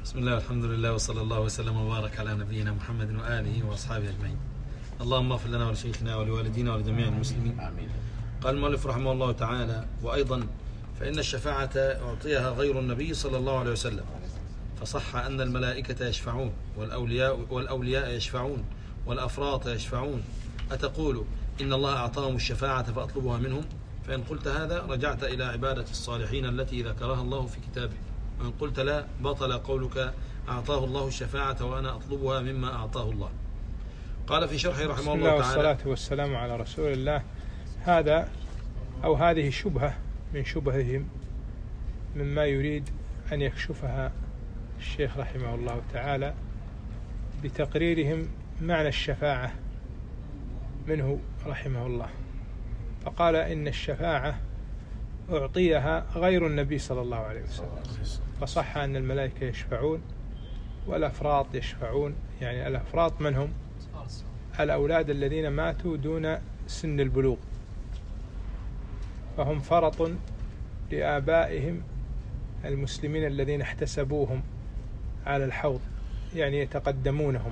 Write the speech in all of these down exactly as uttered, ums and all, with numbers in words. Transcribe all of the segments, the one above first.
بسم الله والحمد لله وصلى الله وسلم وبارك على نبينا محمد وآله وأصحابه أجمعين. اللهم اغفر لنا ولشيخنا ولوالدينا ولجميع المسلمين. آمين. قال المؤلف رحمه الله تعالى: وأيضا فإن الشفاعة أعطيها غير النبي صلى الله عليه وسلم، فصح أن الملائكة يشفعون والأولياء, والأولياء يشفعون والأفراط يشفعون، أتقول إن الله أعطاهم الشفاعة فأطلبها منهم؟ فإن قلت هذا رجعت إلى عبادة الصالحين التي ذكرها الله في كتابه، وإن قلت لا بطل قولك أعطاه الله الشفاعة وأنا أطلبها مما أعطاه الله. قال في شرحه رحمه الله تعالى: والصلاة والسلام على رسول الله. هذا أو هذه شبهة من شبههم مما يريد أن يكشفها الشيخ رحمه الله تعالى بتقريرهم معنى الشفاعة منه رحمه الله. فقال إن الشفاعة أعطيها غير النبي صلى الله عليه وسلم، فصح أن الملائكة يشفعون والأفراط يشفعون. يعني الأفراط من هم؟ الأولاد الذين ماتوا دون سن البلوغ، فهم فرط لآبائهم المسلمين الذين احتسبوهم على الحوض، يعني يتقدمونهم.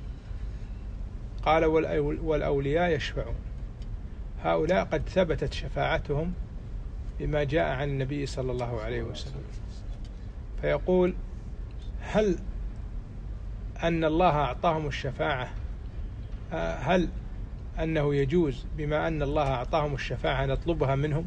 قال والأولياء يشفعون، هؤلاء قد ثبتت شفاعتهم بما جاء عن النبي صلى الله عليه وسلم. فيقول: هل أن الله أعطاهم الشفاعة، هل أنه يجوز بما أن الله أعطاهم الشفاعة نطلبها منهم؟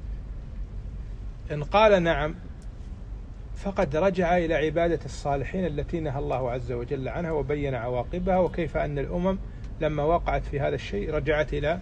إن قال نعم فقد رجع إلى عبادة الصالحين التي نهى الله عز وجل عنها وبين عواقبها، وكيف أن الأمم لما وقعت في هذا الشيء رجعت إلى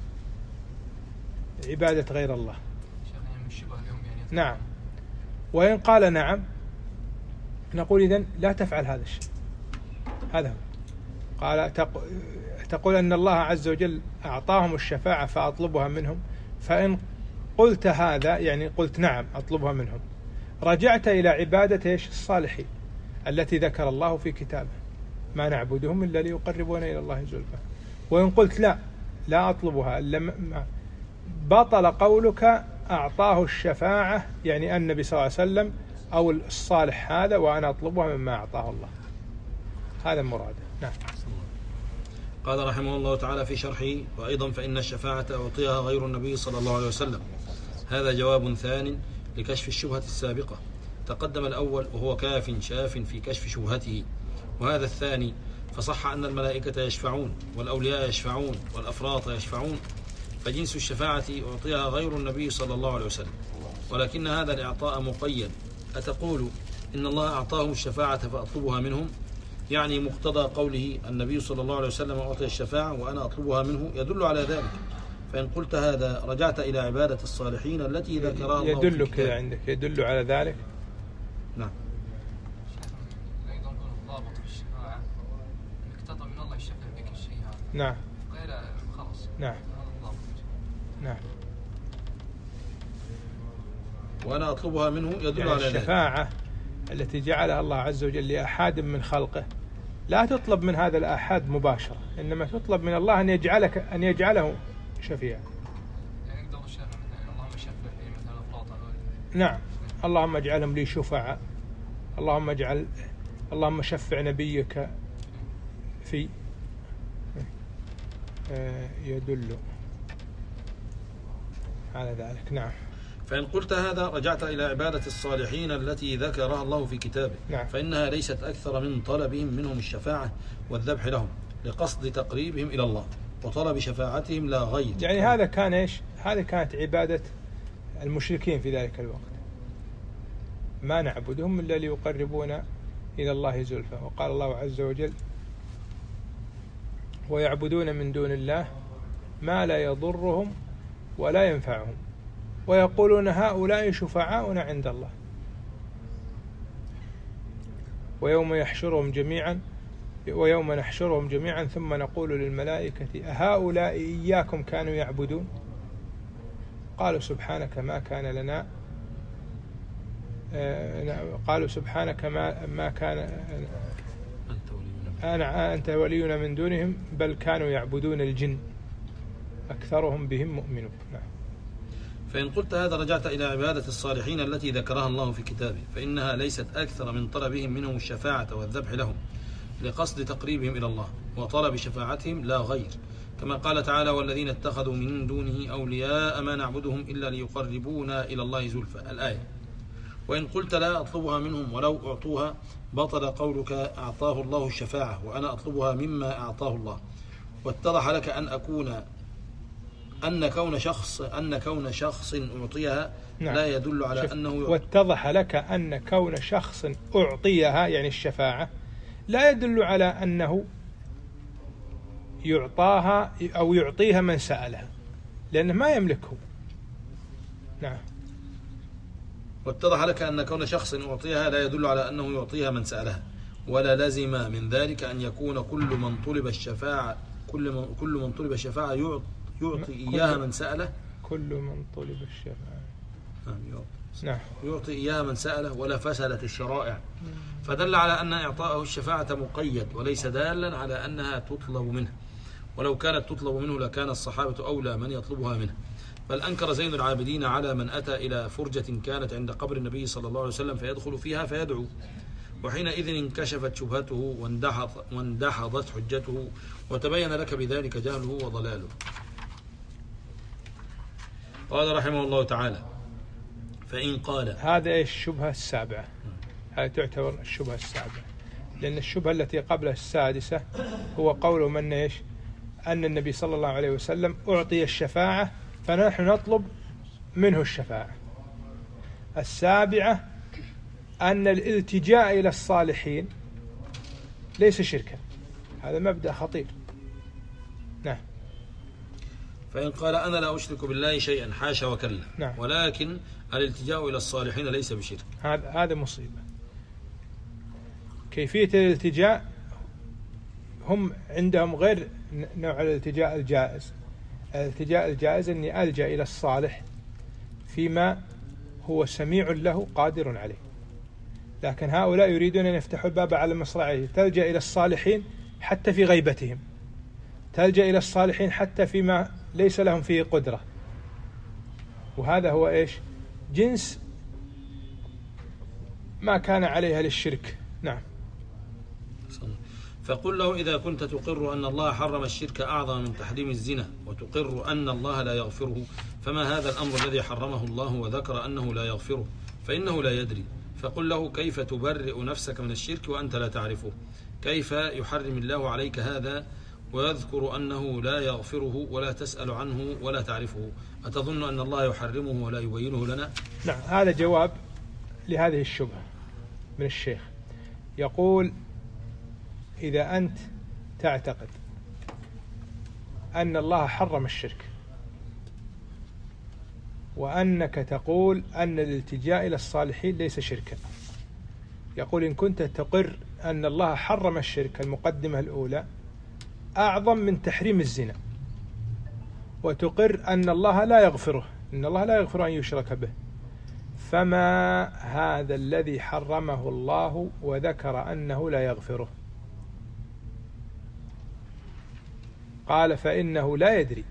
عبادة غير الله. نعم. وإن قال نعم نقول إذن لا تفعل هذا الشيء. هذا هو. قال تقول أن الله عز وجل أعطاهم الشفاعة فأطلبها منهم، فإن قلت هذا يعني قلت نعم أطلبها منهم، رجعت إلى عبادة إيش؟ الصالحين التي ذكر الله في كتابه: ما نعبدهم إلا ليقربونا إلى الله زلفى. وإن قلت لا لا أطلبها إلا بطل قولك أعطاه الشفاعة، يعني النبي صلى الله عليه وسلم أو الصالح هذا، وأنا أطلبها مما أعطاه الله. هذا مراده. نعم. قال رحمه الله تعالى في شرحه: وأيضا فإن الشفاعة أعطيها غير النبي صلى الله عليه وسلم. هذا جواب ثان لكشف الشبهة السابقة. تقدم الأول وهو كاف شاف في كشف شبهته، وهذا الثاني فصح أن الملائكة يشفعون والأولياء يشفعون والأفراط يشفعون، فجنس الشفاعة أعطيها غير النبي صلى الله عليه وسلم، ولكن هذا الإعطاء مقيد. أتقول إن الله أعطاهم الشفاعة فأطلبها منهم؟ يعني مقتضى قوله النبي صلى الله عليه وسلم أعطي الشفاعة وأنا أطلبها منه يدل على ذلك. فإن قلت هذا رجعت إلى عبادة الصالحين التي ذكرها الله. يدل كذا عندك، يدل على ذلك. نعم. نعم. نعم. نعم. وأنا أطلبها منه يدل يعني على ذلك. الشفاعة التي جعلها الله عز وجل لأحد من خلقه لا تطلب من هذا الأحد مباشرة، إنما تطلب من الله أن يجعلك أن يجعله شفيعا. نعم. اللهم اجعلهم لي شفعاء، اللهم اجعل اللهم شفع نبيك في يدل على ذلك. نعم. فإن قلت هذا رجعت إلى عبادة الصالحين التي ذكرها الله في كتابه. نعم. فإنها ليست أكثر من طلبهم منهم الشفاعة والذبح لهم لقصد تقريبهم إلى الله وطلب شفاعتهم لا غير. يعني هذا كان إيش؟ هذا كانت عبادة المشركين في ذلك الوقت: ما نعبدهم إلا ليقربونا إلى الله زلفى. وقال الله عز وجل: ويعبدون من دون الله ما لا يضرهم ولا ينفعهم ويقولون هؤلاء شفعاؤنا عند الله ويوم يحشرهم جميعا ويوم نحشرهم جميعا ثم نقول للملائكة أهؤلاء إياكم كانوا يعبدون قالوا سبحانك ما كان لنا قالوا سبحانك ما ما كان أنا أنت ولينا من دونهم بل كانوا يعبدون الجن أكثرهم بهم مؤمنون. نعم. فإن قلت هذا رجعت إلى عبادة الصالحين التي ذكرها الله في كتابه، فإنها ليست أكثر من طلبهم منهم الشفاعة والذبح لهم لقصد تقريبهم إلى الله وطلب شفاعتهم لا غير، كما قال تعالى: والذين اتخذوا من دونه أولياء ما نعبدهم إلا ليقربونا إلى الله زلفى، الآية. وإن قلت لا أطلبها منهم ولو أعطوها بطل قولك أعطاه الله الشفاعة وأنا أطلبها مما أعطاه الله، واتضح لك أن أكون أن كون شخص أن كون شخص أعطيها نعم. لا يدل على أنه واتضح لك أن كون شخص أعطيها يعني الشفاعة لا يدل على أنه يعطاها أو يعطيها من سألها، لأنه ما يملكه. نعم. واتضح لك أن كون شخص أعطيها لا يدل على أنه يعطيها من سألها، ولا لازم من ذلك أن يكون كل من طلب الشفاعة كل من كل من طلب الشفاعة يعطي, يعطي إياها من سأله كل من طلب الشفاعة نعم يعطي إياها من سأله ولا فسدت الشرائع، فدل على أن إعطاءه الشفاعة مقيد وليس دالا على أنها تطلب منه، ولو كانت تطلب منه لكان الصحابة أولى من يطلبها منه. بل أنكر زين العابدين على من أتى إلى فرجة كانت عند قبر النبي صلى الله عليه وسلم فيدخل فيها فيدعو، وحينئذ انكشفت شبهته واندحضت حجته وتبين لك بذلك جهله وضلاله. قال رحمه الله تعالى: فإن قال هذا إيش الشبهة السابعة، هذه تعتبر الشبهة السابعة، لأن الشبهة التي قبل السادسة هو قول من إيش أن النبي صلى الله عليه وسلم أعطي الشفاعة فنحن نطلب منه الشفاعة. السابعة أن الالتجاء إلى الصالحين ليس شركا، هذا مبدأ خطير. نعم. فإن قال أنا لا أشرك بالله شيئا حاشا وكلا نعم. ولكن الالتجاء إلى الصالحين ليس بشرك، هذا هذا مصيبة. كيفية الالتجاء هم عندهم غير نوع الالتجاء الجائز. الالتجاء الجائز أني ألجأ إلى الصالح فيما هو سميع له قادر عليه، لكن هؤلاء يريدون أن يفتحوا الباب على مصراعيه، تلجأ إلى الصالحين حتى في غيبتهم، تلجأ إلى الصالحين حتى فيما ليس لهم فيه قدرة، وهذا هو إيش جنس ما كان عليها للشرك. نعم. فقل له إذا كنت تقر أن الله حرم الشرك أعظم من تحريم الزنا وتقر أن الله لا يغفره، فما هذا الأمر الذي حرمه الله وذكر أنه لا يغفره؟ فإنه لا يدري. فقل له كيف تبرئ نفسك من الشرك وأنت لا تعرفه؟ كيف يحرم الله عليك هذا ويذكر أنه لا يغفره ولا تسأل عنه ولا تعرفه؟ أتظن أن الله يحرمه ولا يبينه لنا؟ نعم، هذا جواب لهذه الشبهة من الشيخ. يقول: إذا أنت تعتقد أن الله حرم الشرك وأنك تقول أن الالتجاء إلى الصالحين ليس شركا، يقول: إن كنت تقر أن الله حرم الشرك المقدمة الأولى أعظم من تحريم الزنا، وتقر أن الله لا يغفره، إن الله لا يغفر أن يشرك به، فما هذا الذي حرمه الله وذكر أنه لا يغفره؟ قال: فإنه لا يدري.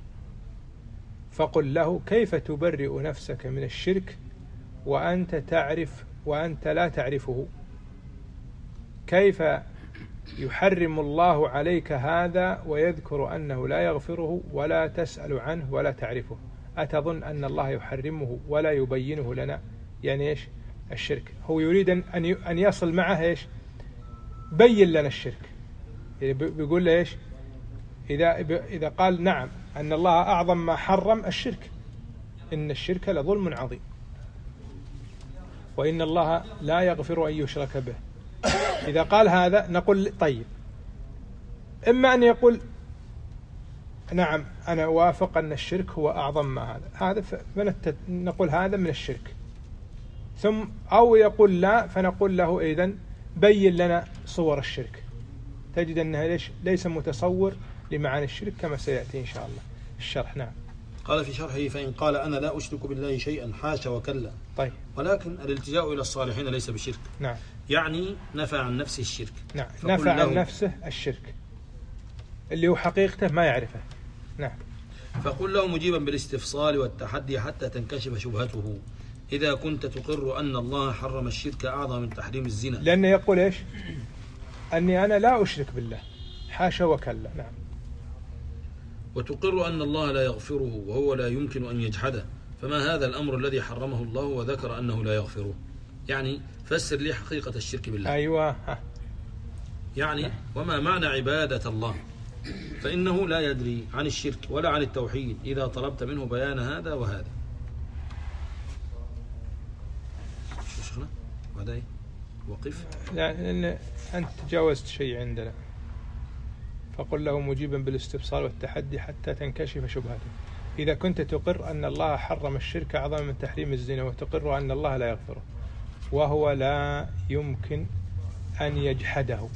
فقل له كيف تبرئ نفسك من الشرك وأنت تعرف وأنت لا تعرفه؟ كيف يحرم الله عليك هذا ويذكر أنه لا يغفره ولا تسأل عنه ولا تعرفه؟ أتظن أن الله يحرمه ولا يبينه لنا؟ يعني إيش الشرك؟ هو يريد أن يصل معه إيش؟ بين لنا الشرك. يعني بيقول له إيش؟ إذا إذا قال نعم أن الله أعظم ما حرم الشرك، إن الشرك لظلم عظيم، وإن الله لا يغفر أن يشرك به. إذا قال هذا نقول طيب، إما أن يقول نعم أنا أوافق أن الشرك هو أعظم ما هذا، هذا نقول هذا من الشرك، ثم أو يقول لا، فنقول له إذن بين لنا صور الشرك. تجد أنها ليش ليس متصور لمعاني الشرك كما سيأتي إن شاء الله الشرح. نعم. قال في شرحه: فإن قال أنا لا أشرك بالله شيئا حاشا وكلا، طيب، ولكن الالتجاء إلى الصالحين ليس بشرك. نعم. يعني نفى عن نفسه الشرك. نعم، نفى عن نفسه الشرك اللي هو حقيقته ما يعرفه. نعم. فقل له مجيبا بالاستفصال والتحدي حتى تنكشف شبهته: إذا كنت تقر أن الله حرم الشرك أعظم من تحريم الزنا. لأنه يقول إيش؟ أني أنا لا أشرك بالله، حاشا وكلا. نعم. وتقر أن الله لا يغفره وهو لا يمكن أن يجحده، فما هذا الأمر الذي حرمه الله وذكر أنه لا يغفره؟ يعني فسر لي حقيقة الشرك بالله. أيوة. ها. يعني وما معنى عبادة الله؟ فإنه لا يدري عن الشرك ولا عن التوحيد إذا طلبت منه بيان هذا وهذا. شو شخنا؟ وهذا وقف. يعني أنت تجاوزت شيء عندنا. فقل له مجيبا بالاستفصال والتحدي حتى تنكشف شبهته: إذا كنت تقر أن الله حرم الشرك أعظم من تحريم الزنا، وتقر أن الله لا يغفره وهو لا يمكن أن يجحده،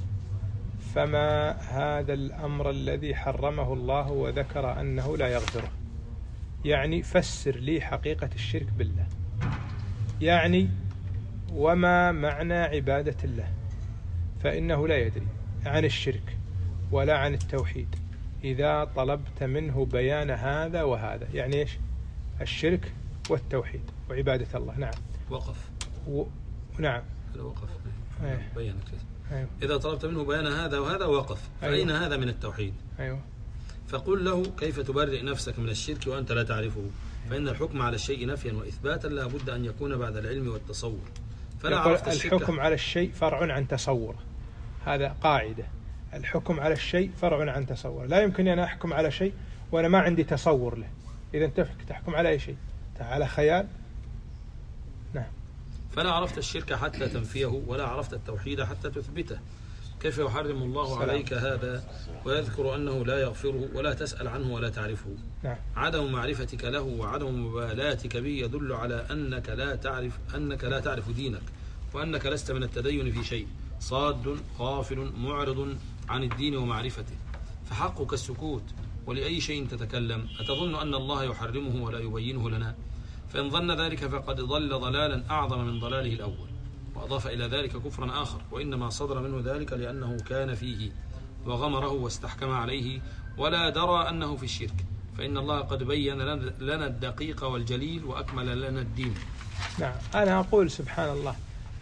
فما هذا الأمر الذي حرمه الله وذكر أنه لا يغفره؟ يعني فسر لي حقيقة الشرك بالله. يعني وما معنى عبادة الله؟ فإنه لا يدري عن الشرك ولا عن التوحيد إذا طلبت منه بيان هذا وهذا. يعني إيش؟ الشرك والتوحيد وعبادة الله. نعم. وقف. و... نعم. وقف. أيه. بيانك. أيوة. إذا طلبت منه بيان هذا وهذا وقف. فأين أيوة. هذا من التوحيد؟ أيوة. فقل له: كيف تبرئ نفسك من الشرك وأنت لا تعرفه؟ فإن الحكم على الشيء نفيا وإثباتا لا بد أن يكون بعد العلم والتصور. فلا عرفت الشرك. الحكم على الشيء فرع عن تصوره، هذا قاعدة. الحكم على الشيء فرع عن تصور. لا يمكن أن أحكم على شيء وأنا ما عندي تصور له. إذا أنت تحكم على أي شيء على خيال. نعم. فلا عرفت الشرك حتى تنفيه ولا عرفت التوحيد حتى تثبته. كيف يحرم الله سلام. عليك هذا ويذكر أنه لا يغفره ولا تسأل عنه ولا تعرفه؟ نعم. عدم معرفتك له وعدم مبالاتك به يدل على أنك لا تعرف أنك لا تعرف دينك، وأنك لست من التدين في شيء، صاد غافل معرض عن الدين ومعرفته. فحقك السكوت، ولأي شيء تتكلم؟ أتظن أن الله يحرمه ولا يبينه لنا؟ فإن ظن ذلك فقد ضل ضلالا أعظم من ضلاله الأول، وأضاف إلى ذلك كفرا آخر، وإنما صدر منه ذلك لأنه كان فيه وغمره واستحكم عليه ولا درى أنه في الشرك، فإن الله قد بين لنا الدقيق والجليل وأكمل لنا الدين. نعم. أنا أقول سبحان الله،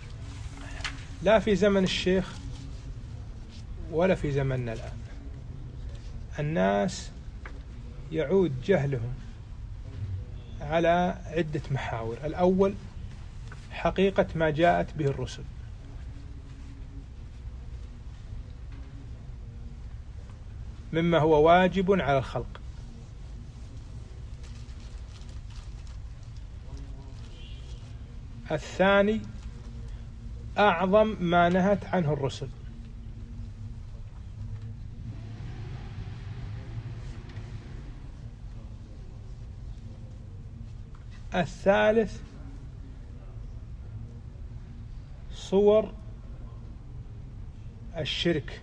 لا في زمن الشيخ ولا في زمننا الآن الناس يعود جهلهم على عدة محاور. الأول حقيقة ما جاءت به الرسل، مما هو واجب على الخلق. الثاني أعظم ما نهت عنه الرسل. الثالث صور الشرك.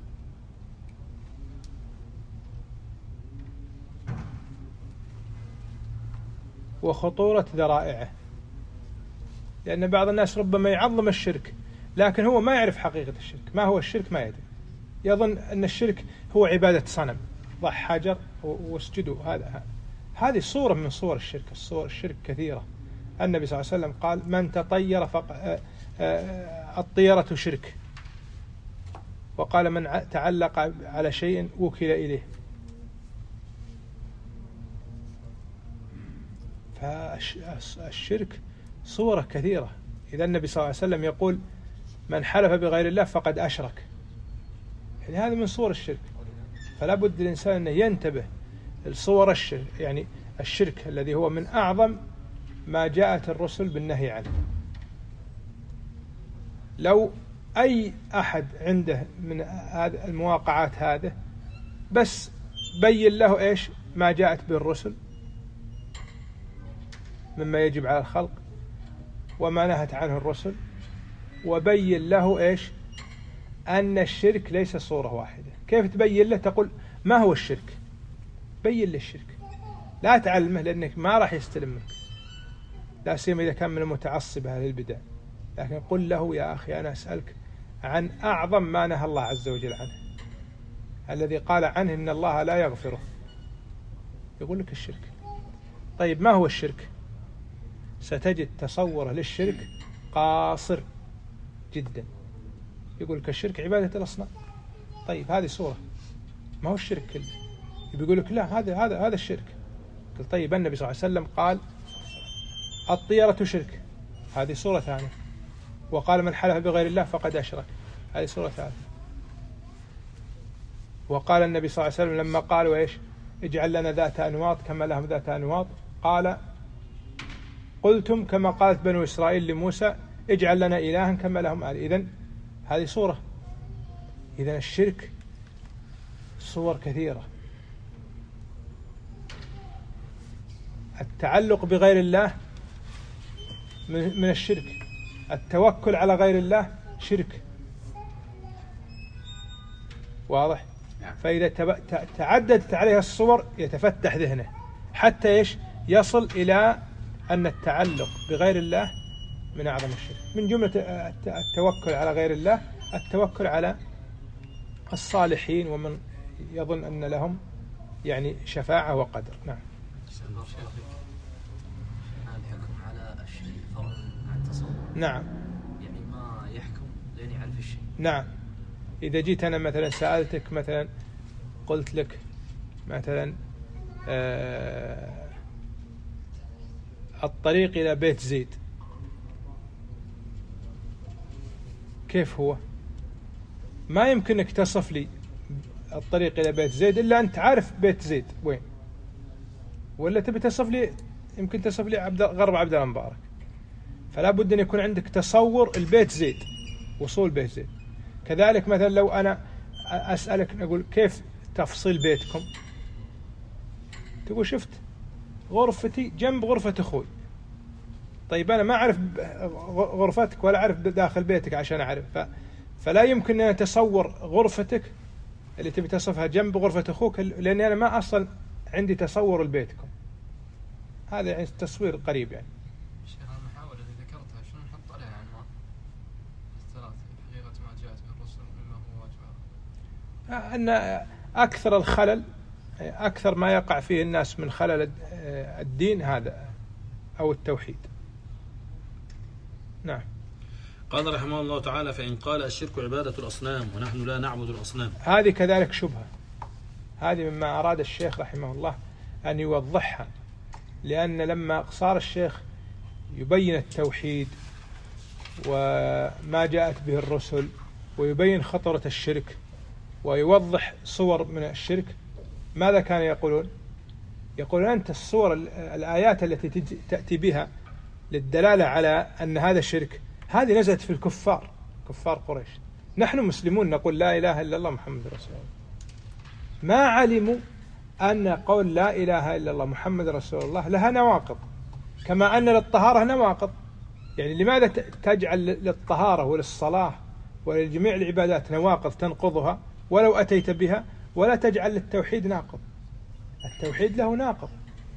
وخطورة ذرائعه، لأن بعض الناس ربما يعظم الشرك لكن هو ما يعرف حقيقة الشرك. ما هو الشرك ما يدري، يظن أن الشرك هو عبادة صنم، ضع حجر واسجدوا. هذا هذه صورة من صور الشرك. الصور الشرك كثيرة. النبي صلى الله عليه وسلم قال: من تطير فق... الطيرة شرك. وقال: من تعلق على شيء وكل إليه. فالشرك صورة كثيرة. إذا النبي صلى الله عليه وسلم يقول: من حلف بغير الله فقد أشرك. يعني هذا من صور الشرك. فلا بد الإنسان أن ينتبه الصور الشرك، يعني الشرك الذي هو من أعظم ما جاءت الرسل بالنهي عنه. لو أي أحد عنده من هذه المواقعات هذه بس بين له إيش ما جاءت به الرسل مما يجب على الخلق وما نهت عنه الرسل، وبين له إيش أن الشرك ليس صورة واحدة. كيف تبين له؟ تقول: ما هو الشرك؟ بين له الشرك، لا تعلمه لأنك ما راح يستلم منك، لا سيما إذا كان من المتعصبة للبدع. لكن قل له: يا أخي أنا أسألك عن أعظم ما نهى الله عز وجل عنه، الذي قال عنه إن الله لا يغفره يقول لك الشرك. طيب ما هو الشرك؟ ستجد تصوره للشرك قاصر جدا. يقول لك الشرك عبادة الأصنام. طيب هذه صورة، ما هو الشرك كله. يقول لك لا، هذا هذا هذا الشرك. قلت طيب النبي صلى الله عليه وسلم قال الطيرة شرك، هذه صورة ثانية. وقال من حلف بغير الله فقد أشرك، هذه صورة ثالثة. وقال النبي صلى الله عليه وسلم لما قالوا إيش اجعل لنا ذات أنواط كما لهم ذات أنواط، قال قلتم كما قالت بنو إسرائيل لموسى اجعل لنا إلها كما لهم آل. إذن هذه صورة. إذن الشرك صور كثيرة. التعلق بغير الله من الشرك، التوكل على غير الله شرك، واضح؟ فإذا تعددت عليها الصور يتفتح ذهنه حتى إيش يصل إلى أن التعلق بغير الله من أعظم الشرك. من جملة التوكل على غير الله التوكل على الصالحين ومن يظن أن لهم يعني شفاعة وقدر. نعم. الحكم على الشيء فرع عن تصور. نعم. يعني ما يحكم لين يعرف الشيء. نعم. إذا جيت أنا مثلا سألتك مثلا قلت لك مثلا آه الطريق إلى بيت زيد كيف هو؟ ما يمكنك تصف لي الطريق إلى بيت زيد إلا أنت عارف بيت زيد وين، ولا تبي تصف لي يمكن تصف لي عبد غرب عبد الله مبارك. فلا بد أن يكون عندك تصور البيت زيد، وصول بيت زيد. كذلك مثلا لو أنا أسألك نقول كيف تفصيل بيتكم، تقول شفت غرفتي جنب غرفة أخوي. طيب أنا ما أعرف غرفتك ولا أعرف داخل بيتك عشان أعرف، فلا يمكن أن أتصور غرفتك اللي تبي تصفها جنب غرفة أخوك، لأني أنا ما أصلا عندي تصور لبيتكم. هذا يعني تصوير قريب. يعني شيخ المحاولة اللي ذكرتها شنو نحط عليها عنوان الثلاث حقيقة ما جاءت به الرسل مما هو واجب؟ أن أكثر الخلل أكثر ما يقع فيه الناس من خلل الدين هذا أو التوحيد. نعم. قال رحمه الله تعالى فإن قال الشرك عبادة الأصنام ونحن لا نعبد الأصنام، هذه كذلك شبهة. هذه مما أراد الشيخ رحمه الله أن يوضحها، لأن لما صار الشيخ يبين التوحيد وما جاءت به الرسل ويبين خطرة الشرك ويوضح صور من الشرك، ماذا كان يقولون؟ يقولون أنت الصور الآيات التي تأتي بها للدلالة على أن هذا الشرك هذه نزلت في الكفار، كفار قريش. نحن مسلمون نقول لا إله إلا الله محمد رسول الله. ما علموا أن قول لا إله إلا الله محمد رسول الله لها نواقض، كما أن للطهارة نواقض. يعني لماذا تجعل للطهارة وللصلاة ولجميع العبادات نواقض تنقضها ولو أتيت بها، ولا تجعل للتوحيد ناقض؟ التوحيد له ناقض.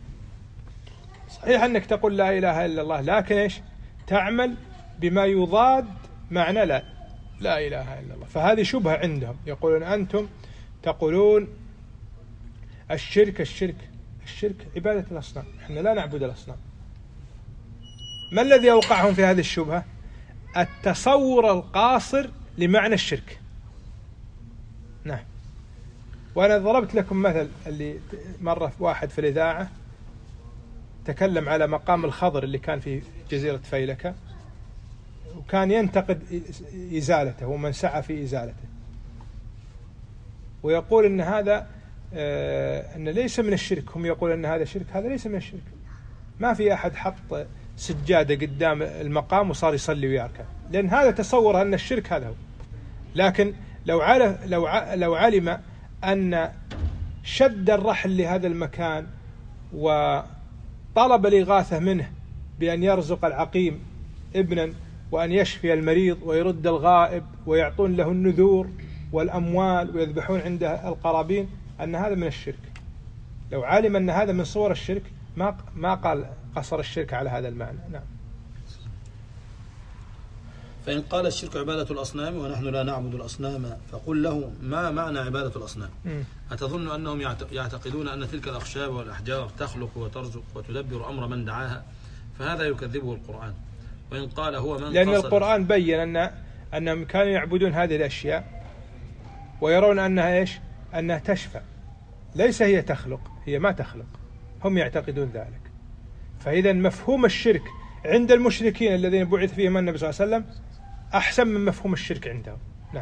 صحيح أنك تقول لا إله إلا الله، لكن إيش تعمل بما يضاد معنى لا لا إله إلا الله. فهذه شبهة عندهم، يقولون أنتم تقولون الشرك الشرك الشرك عبادة الأصنام، إحنا لا نعبد الأصنام. ما الذي أوقعهم في هذه الشبهة؟ التصور القاصر لمعنى الشرك. نعم. وأنا ضربت لكم مثل اللي مرة واحد في الإذاعة تكلم على مقام الخضر اللي كان في جزيرة فيلكة، وكان ينتقد إزالته ومن سعى في إزالته، ويقول أن هذا آه أن ليس من الشرك. هم يقول أن هذا شرك، هذا ليس من الشرك. ما في أحد حط سجادة قدام المقام وصار يصلي ويركع، لأن هذا تصور أن الشرك هذا هو. لكن لو علم لو لو علم أن شد الرحل لهذا المكان وطلب الإغاثة منه بأن يرزق العقيم ابنا وأن يشفي المريض ويرد الغائب ويعطون له النذور والأموال ويذبحون عنده القرابين، أن هذا من الشرك. لو علم أن هذا من صور الشرك ما ما قال قصر الشرك على هذا المعنى. نعم. فإن قال الشرك عبادة الأصنام ونحن لا نعبد الأصنام فقل له ما معنى عبادة الأصنام؟ أتظن أنهم يعتقدون أن تلك الأخشاب والأحجار تخلق وترزق وتدبر أمر من دعاها؟ فهذا يكذبه القرآن. وإن قال هو من لأن القرآن بين أن أنهم كانوا يعبدون هذه الأشياء ويرون أنها إيش؟ أنها تشفع، ليس هي تخلق، هي ما تخلق، هم يعتقدون ذلك. فإذا مفهوم الشرك عند المشركين الذين بعث فيهم النبي صلى الله عليه وسلم أحسن من مفهوم الشرك عندهم. نعم.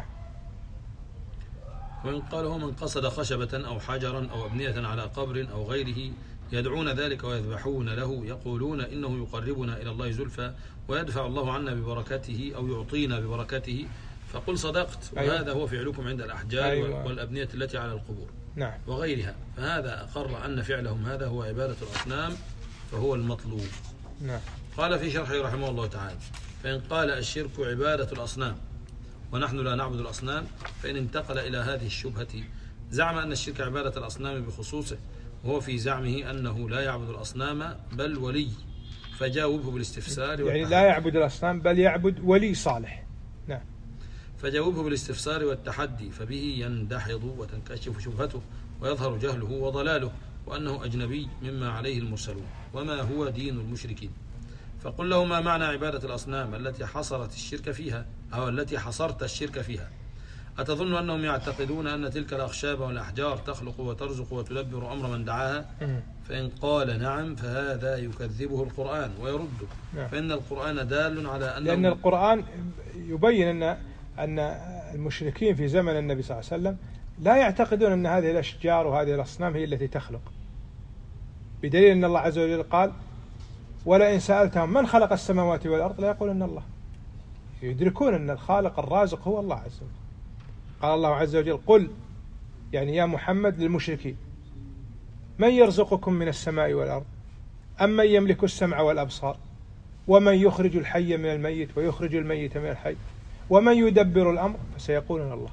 وإن قال هو من قصد خشبة أو حجرا أو أبنية على قبر أو غيره يدعون ذلك ويذبحون له يقولون إنه يقربنا إلى الله زلفى ويدفع الله عنا ببركته أو يعطينا ببركته، فقل صدقت وهذا أيوة. هو فعلكم عند الأحجار أيوة. والأبنية التي على القبور نعم. وغيرها، فهذا أقر أن فعلهم هذا هو عبادة الأصنام فهو المطلوب. نعم. قال في شرحه رحمه الله تعالى: فإن قال الشرك عبادة الأصنام ونحن لا نعبد الأصنام فإن انتقل إلى هذه الشبهة زعم أن الشرك عبادة الأصنام بخصوصه، وهو في زعمه أنه لا يعبد الأصنام بل ولي، فجاوبه بالاستفسار يعني لا يعبد الأصنام بل يعبد ولي صالح. نعم. فجاوبه بالاستفسار والتحدي، فبه يندحض وتنكشف شبهته ويظهر جهله وضلاله وأنه أجنبي مما عليه المرسلون وما هو دين المشركين. فقل له ما معنى عبادة الأصنام التي حصرت الشرك فيها أو التي حصرت الشرك فيها؟ أتظن أنهم يعتقدون أن تلك الأخشاب والأحجار تخلق وترزق وتدبر أمر من دعاها؟ فإن قال نعم فهذا يكذبه القرآن ويرده، فإن القرآن دال على أنه لأن القرآن يبين أن أن المشركين في زمن النبي صلى الله عليه وسلم لا يعتقدون أن هذه الأشجار وهذه الأصنام هي التي تخلق، بدليل أن الله عز وجل قال: ولئن سألتهم من خلق السماوات والأرض لا يقولون الله. يدركون أن الخالق الرازق هو الله عز وجل. قال الله عز وجل: قل يعني يا محمد للمشركين: من يرزقكم من السماء والأرض أم من يملك السمع والأبصار ومن يخرج الحي من الميت ويخرج الميت من الحي ومن يدبر الأمر فسيقولون الله.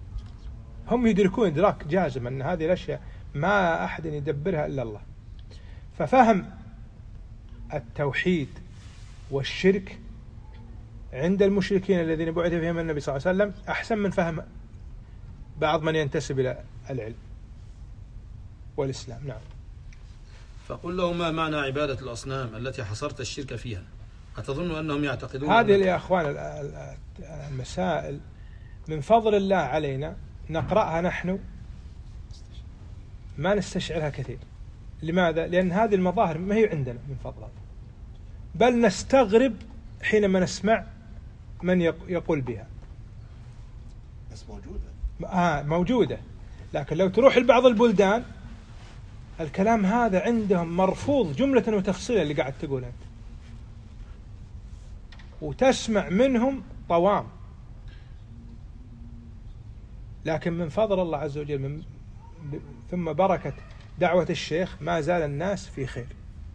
هم يدركون إدراك جازم أن هذه الأشياء ما أحد يدبرها إلا الله. ففهم التوحيد والشرك عند المشركين الذين بعث فيهم النبي صلى الله عليه وسلم أحسن من فهم بعض من ينتسب إلى العلم والإسلام. نعم. فقل له ما معنى عبادة الأصنام التي حصرت الشرك فيها؟ أتظن أنهم يعتقدون هذه يا أخوان المسائل من فضل الله علينا نقرأها نحن ما نستشعرها كثير. لماذا؟ لأن هذه المظاهر ما هي عندنا من فضل الله، بل نستغرب حينما نسمع من يقول بها. بس موجودة. آه موجودة، لكن لو تروح لبعض البلدان الكلام هذا عندهم مرفوض جملة وتفصيلا اللي قاعد تقول أنت، وتسمع منهم طوام. لكن من فضل الله عز وجل من ثم بركة دعوة الشيخ ما زال الناس في خير.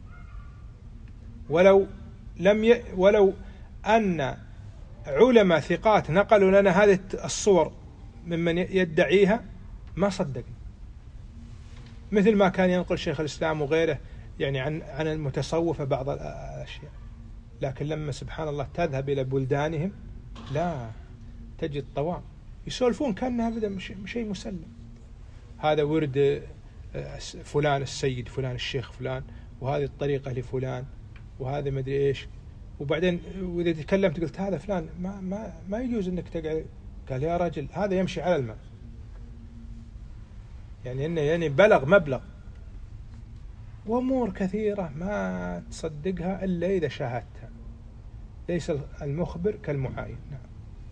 ولو لم ي... ولو أن علماء ثقات نقلوا لنا هذه الصور ممن يدعيها ما صدقنا، مثل ما كان ينقل شيخ الإسلام وغيره يعني عن عن المتصوفة بعض الأشياء. لكن لما سبحان الله تذهب إلى بلدانهم لا تجد طوام، يسولفون كأنها أبدا شيء مسلم. هذا ورد فلان السيد فلان الشيخ فلان، وهذه الطريقة لفلان، وهذا ما أدري إيش. وبعدين وإذا تكلمت قلت هذا فلان ما ما ما يجوز إنك تقعد. قال يا رجل هذا يمشي على الماء، يعني إنه يعني بلغ مبلغ. وأمور كثيرة ما تصدقها إلا إذا شاهدتها، ليس المخبر كالمعاين. نعم.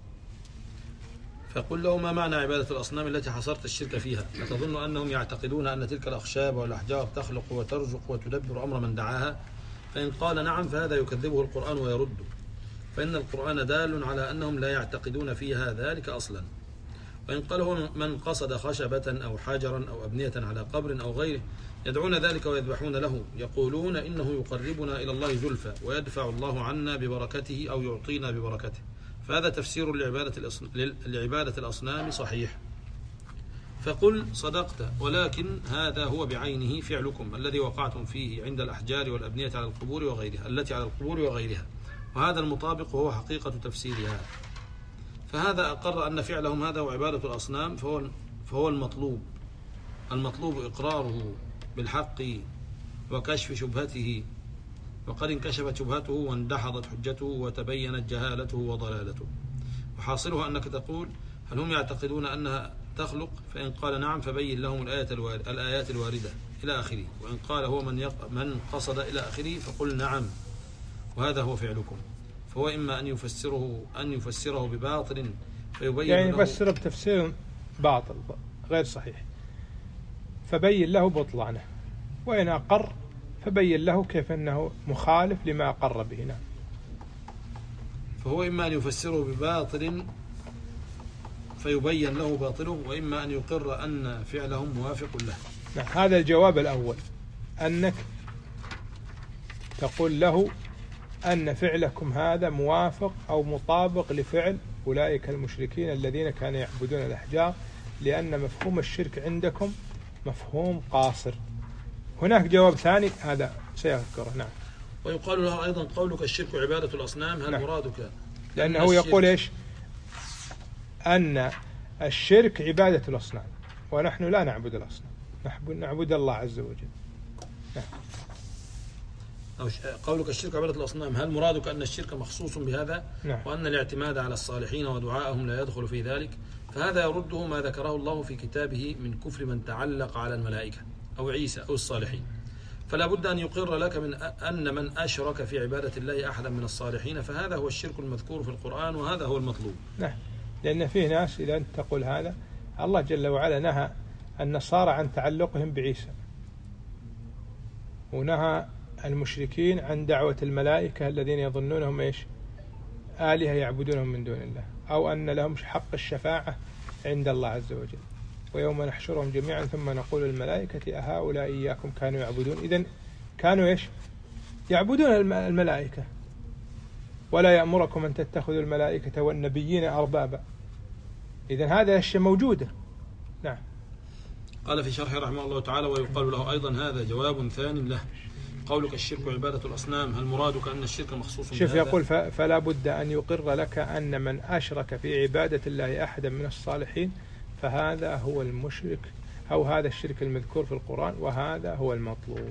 فقل له ما معنى عبادة الأصنام التي حصرت الشرك فيها؟ أتظن أنهم يعتقدون أن تلك الأخشاب والأحجار تخلق وترزق وتدبر أمر من دعاها؟ فإن قال نعم فهذا يكذبه القرآن ويرده، فإن القرآن دال على أنهم لا يعتقدون فيها ذلك أصلا. وإن قال هو من قصد خشبة أو حجرا أو أبنية على قبر أو غيره يدعون ذلك ويذبحون له يقولون إنه يقربنا إلى الله زلفى ويدفع الله عنا ببركته أو يعطينا ببركته، فهذا تفسير لعبادة, لعبادة الأصنام صحيح. فقل صدقت، ولكن هذا هو بعينه فعلكم الذي وقعتم فيه عند الأحجار والأبنية على القبور وغيرها التي على القبور وغيرها، وهذا المطابق وهو حقيقة تفسيرها. فهذا أقر أن فعلهم هذا وعبادة الأصنام فهو, فهو المطلوب المطلوب إقراره بالحق وكشف شبهته، وقد انكشفت شبهته واندحضت حجته وتبينت جهالته وضلالته. وحاصله أنك تقول هل هم يعتقدون أنها تخلق؟ فإن قال نعم فبين لهم الآيات الواردة إلى آخره، وإن قال هو من, يق... من قصد إلى آخره فقل نعم وهذا هو فعلكم. فهو إما أن يفسره أن يفسره بباطل فيبين يعني له يفسر بتفسير باطل غير صحيح فبين له بطلانه، وإن أقر فبين له كيف أنه مخالف لما أقر به. نعم. فهو إما أن يفسره بباطل فيبين له باطله، وإما أن يقر أن فعلهم موافق له. نعم. هذا الجواب الأول، أنك تقول له أن فعلكم هذا موافق أو مطابق لفعل أولئك المشركين الذين كانوا يعبدون الأحجار، لأن مفهوم الشرك عندكم مفهوم قاصر. هناك جواب ثاني هذا سيذكره. نعم. ويقال له أيضا قولك الشرك عبادة الأصنام، هل نعم. مرادك؟ لأنه يقول إيش؟ أن الشرك عبادة الأصنام ونحن لا نعبد الأصنام، نعبد الله عز وجل. نعم. أو قولك الشرك عبادة الأصنام، هل مرادك أن الشرك مخصوص بهذا؟ نعم. وأن الاعتماد على الصالحين ودعائهم لا يدخل في ذلك؟ فهذا يرده ما ذكره الله في كتابه من كفر من تعلق على الملائكة أو عيسى أو الصالحين. فلا بد أن يقر لك من أن من أشرك في عبادة الله أحدا من الصالحين فهذا هو الشرك المذكور في القرآن، وهذا هو المطلوب. نعم. لأن فيه ناس إذا أنت تقول هذا، الله جل وعلا نهى النصارى عن تعلقهم بعيسى، ونهى المشركين عن دعوة الملائكة الذين يظنونهم إيش؟ آلهة يعبدونهم من دون الله، أو أن لهم حق الشفاعة عند الله عز وجل. ويوم نحشرهم جميعا ثم نقول للملائكة أهؤلاء إياكم كانوا يعبدون. إذن كانوا إيش؟ يعبدون الملائكة. ولا يأمركم أن تتخذوا الملائكة والنبيين أربابا. إذن هذا الشيء موجودة. نعم. قال في شرحه رحمه الله تعالى ويقال له أيضا هذا جواب ثان له. قولك الشرك عبادة الأصنام، هل مرادك أن الشرك مخصوص شوف يقول فلا بد أن يقر لك أن من أشرك في عبادة الله أحدا من الصالحين فهذا هو المشرك أو هذا الشرك المذكور في القرآن، وهذا هو المطلوب.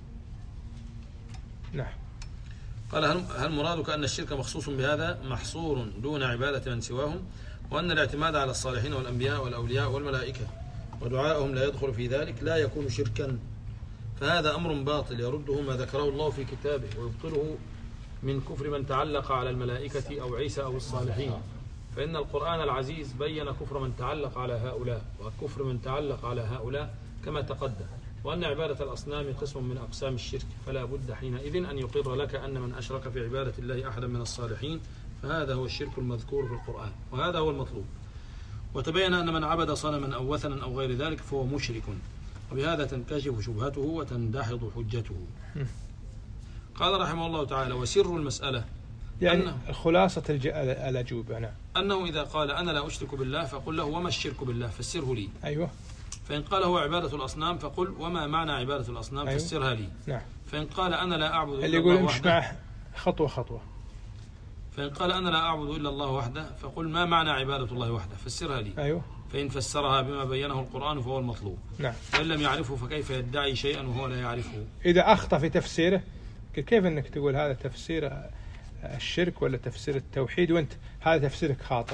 نعم. قال هل مرادك أن الشرك مخصوص بهذا محصور دون عبادة من سواهم، وأن الاعتماد على الصالحين والأنبياء والأولياء والملائكة ودعائهم لا يدخل في ذلك لا يكون شركا؟ فهذا أمر باطل يرده ما ذكره الله في كتابه ويبطله من كفر من تعلق على الملائكة أو عيسى أو الصالحين. فإن القرآن العزيز بين كفر من تعلق على هؤلاء وكفر من تعلق على هؤلاء كما تقدم، وأن عبادة الأصنام قسم من أقسام الشرك، فلا بد حينئذ أن يقر لك أن من أشرك في عبادة الله أحدا من الصالحين فهذا هو الشرك المذكور في القرآن، وهذا هو المطلوب. وتبين أن من عبد صنما أو وثنا أو غير ذلك فهو مشرك، وبهذا تنكشف شبهته وتندحض حجته. قال رحمه الله تعالى وسر المسألة يعني خلاصة الأجوبة نعم أنه إذا قال أنا لا أشرك بالله فقل له وما الشرك بالله فسره لي. أيوة. فإن قال هو عبادة الأصنام فقل وما معنى عبادة الأصنام أيوة. فسرها لي. نعم. فإن قال أنا لا أعبد إلا اللي الله يقول وحده معه خطوة خطوة. فإن قال أنا لا أعبد إلا الله وحده فقل ما معنى عبادة الله وحده فسرها لي. أيوة. فإن فسرها بما بينه القرآن فهو المطلوب. نعم. وإن لم يعرفه فكيف يدعي شيئا وهو لا يعرفه؟ إذا أخطأ في تفسيره كيف أنك تقول هذا تفسير الشرك ولا تفسير التوحيد وأنت هذا تفسيرك خاطئ؟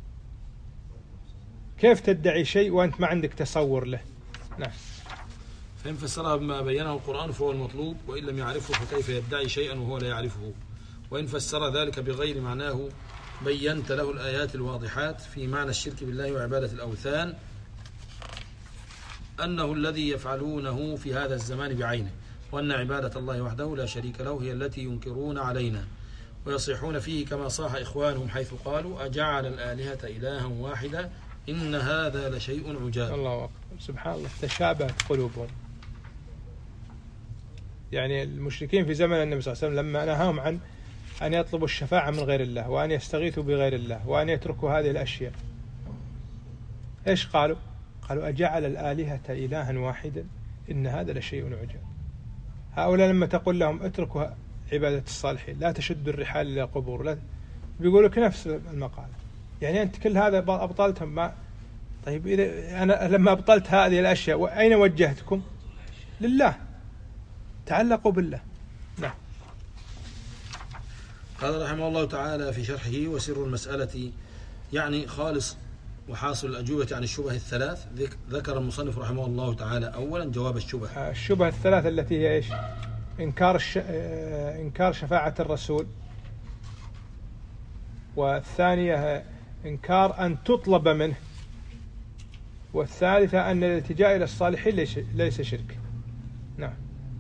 كيف تدعي شيء وأنت ما عندك تصور له؟ نعم. فإن فسرها بما بينه القرآن فهو المطلوب، وإن لم يعرفه فكيف يدعي شيئا وهو لا يعرفه؟ وإن فسر ذلك بغير معناه بينت له الآيات الواضحات في معنى الشرك بالله وعبادة الأوثان أنه الذي يفعلونه في هذا الزمان بعينه، وأن عبادة الله وحده لا شريك له هي التي ينكرون علينا ويصيحون فيه كما صاح إخوانهم حيث قالوا أجعل الآلهة إلها واحدا إن هذا لشيء عجاب. الله أكبر. سبحان الله تشابهت قلوبهم. يعني المشركين في زمن النبي صلى الله عليه وسلم لما نهاهم عن أن يطلبوا الشفاعة من غير الله وأن يستغيثوا بغير الله وأن يتركوا هذه الأشياء إيش قالوا؟ قالوا أجعل الآلهة إلها واحدا إن هذا لشيء عجاب. هؤلاء لما تقول لهم اتركوا عبادة الصالحين، لا تشد الرحال إلى القبور، لا بيقول لك نفس المقالة. يعني أنت كل هذا أبطلتهم ما طيب إذا أنا لما أبطلت هذه الأشياء أين وجهتكم؟ لله، تعلقوا بالله. نعم. قال رحمه الله تعالى في شرحه: وسر المسألة يعني خالص وحاصل الأجوبة عن الشبه الثلاث. ذكر المصنف رحمه الله تعالى أولا جواب الشبه. الشبه الثلاث التي هي إيش؟ إنكار الش... إنكار شفاعة الرسول، والثانية إنكار أن تطلب منه، والثالثة أن الالتجاء إلى الصالحين ليس, ليس شرك. نعم.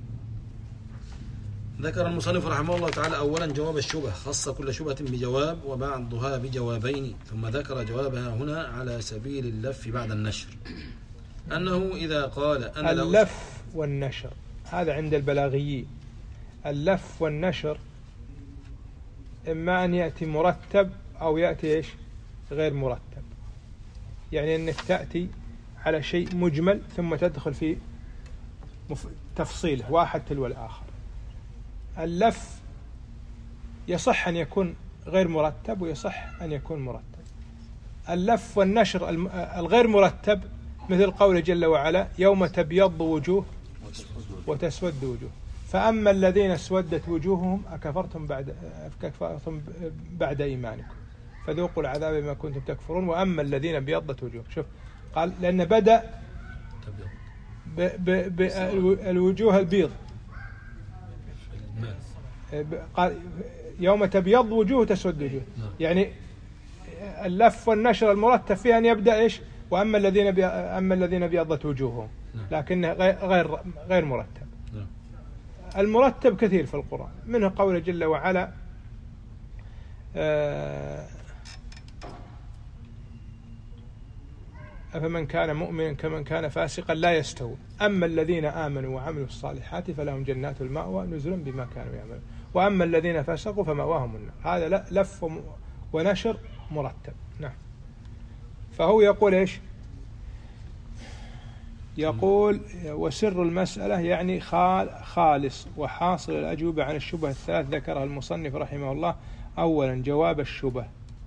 ذكر المصنف رحمه الله تعالى أولا جواب الشبه، خص كل شبهة بجواب وبعضها بجوابين، ثم ذكر جوابها هنا على سبيل اللف بعد النشر، أنه إذا قال أنا اللف والنشر هذا عند البلاغيين. اللف والنشر إما أن يأتي مرتب أو يأتي إيش؟ غير مرتب. يعني أنك تأتي على شيء مجمل ثم تدخل في تفصيله واحد تلو الآخر. اللف يصح أن يكون غير مرتب ويصح أن يكون مرتب. اللف والنشر الغير مرتب مثل قوله جل وعلا: يوم تبيض وجوه وتسود وجوه، فأما الذين اسودت وجوههم أكفرتم بعد أكفرتم بعد إيمانكم فذوقوا العذاب بما كنتم تكفرون، وأما الذين ابيضت وجوه. شوف قال لأن بدأ بالوجوه البيض، قال يوم تبيض وجوه تسود وجوه. يعني اللف والنشر المرتب فيها أن يبدأ إيش؟ وأما الذين بي... أما الذين ابيضت وجوههم، لكنه غير غير مرتب. المرتب كثير في القرآن، منه قوله جل وعلا: أفمن كان مؤمنا كمن كان فاسقا لا يستوون، أما الذين آمنوا وعملوا الصالحات فلهم جنات المأوى نزلا بما كانوا يعملون، وأما الذين فسقوا فمأواهم النار. هذا لف ونشر مرتب. نعم. فهو يقول إيش؟ يقول: وسر المسألة يعني خالص وحاصل الأجوبة عن الشبه الثلاث ذكرها المصنف رحمه الله. أولا جواب الشبه،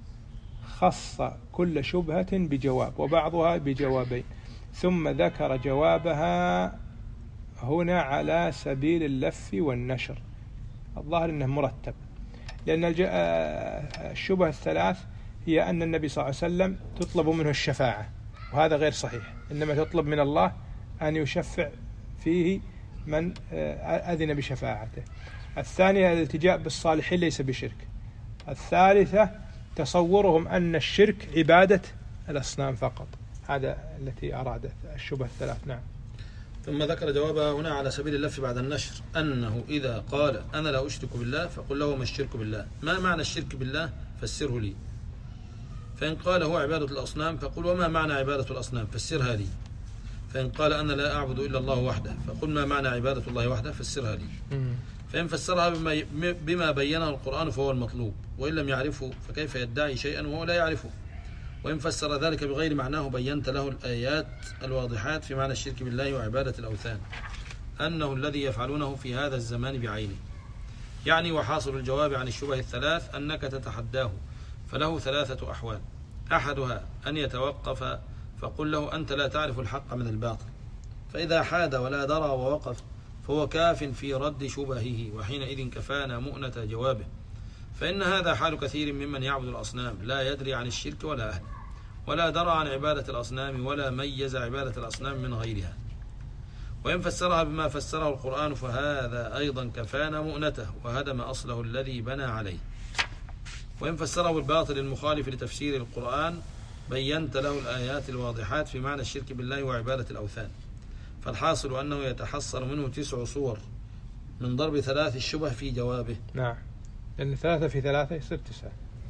خص كل شبهة بجواب وبعضها بجوابين، ثم ذكر جوابها هنا على سبيل اللف والنشر. الظاهر أنه مرتب، لأن الشبه الثلاث هي أن النبي صلى الله عليه وسلم تطلب منه الشفاعة، وهذا غير صحيح، إنما تطلب من الله أن يشفع فيه من أذن بشفاعته. الثانية الالتجاء بالصالحين ليس بشرك. الثالثة تصورهم أن الشرك عبادة الأصنام فقط. هذا التي أرادت الشبه الثلاث. نعم. ثم ذكر جوابها هنا على سبيل اللف بعد النشر، أنه إذا قال أنا لا أشرك بالله فقل له ما الشرك بالله، ما معنى الشرك بالله فسره لي. فإن قال هو عبادة الأصنام فقل وما معنى عبادة الأصنام فسرها لي. فإن قال أنا لا أعبد إلا الله وحده فقل ما معنى عبادة الله وحده فسرها لي. فإن فسرها بما, بما بينه القرآن فهو المطلوب، وإن لم يعرفه فكيف يدعي شيئا وهو لا يعرفه. وإن فسر ذلك بغير معناه بينت له الآيات الواضحات في معنى الشرك بالله وعبادة الأوثان، أنه الذي يفعلونه في هذا الزمان بعينه. يعني وحاصل الجواب عن الشبه الثلاث أنك تتحداه، فله ثلاثة أحوال: أحدها أن يتوقف فقل له أنت لا تعرف الحق من الباطل، فإذا حاد ولا درى ووقف فهو كاف في رد شبهه، وحينئذ كفانا مؤنة جوابه. فإن هذا حال كثير ممن يعبد الأصنام، لا يدري عن الشرك ولا أهله، ولا درى عن عبادة الأصنام، ولا ميز عبادة الأصنام من غيرها. وإن فسرها بما فسره القرآن فهذا أيضا كفانا مؤنته وهدم أصله الذي بنى عليه. وإن فسره بالباطل المخالف لتفسير القرآن بينت له الآيات الواضحات في معنى الشرك بالله وعبادة الأوثان. فالحاصل أنه يتحصل منه تسع صور من ضرب ثلاث الشبه في جوابه. نعم، لأن ثلاثة في ثلاثة يصير تسعة.